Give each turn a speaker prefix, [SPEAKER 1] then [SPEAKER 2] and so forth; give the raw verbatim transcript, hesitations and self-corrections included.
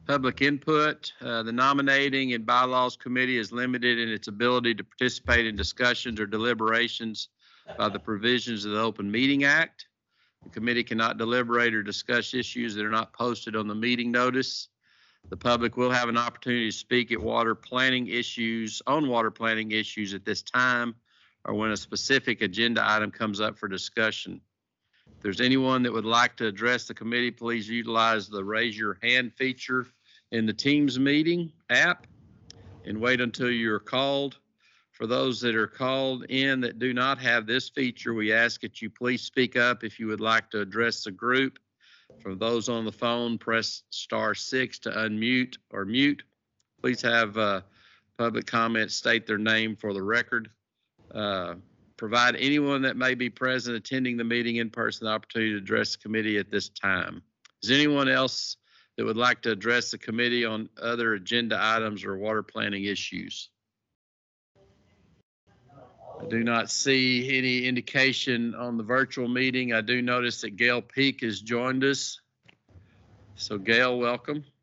[SPEAKER 1] Public input. Uh, the Nominating and Bylaws Committee is limited in its ability to participate in discussions or deliberations by the provisions of the Open Meeting Act. The committee cannot deliberate or discuss issues that are not posted on the meeting notice. The public will have an opportunity to speak at water planning issues, on water planning issues at this time, or when a specific agenda item comes up for discussion. If there's anyone that would like to address the committee, please utilize the raise your hand feature in the Teams meeting app and wait until you're called. For those that are called in that do not have this feature, we ask that you please speak up if you would like to address the group. For those on the phone, press star six to unmute or mute. Please have uh, public comments state their name for the record. Uh, provide anyone that may be present attending the meeting in person the opportunity to address the committee at this time. Is anyone else that would like to address the committee on other agenda items or water planning issues? I do not see any indication on the virtual meeting. I do notice that Gail Peak has joined us. So Gail, welcome.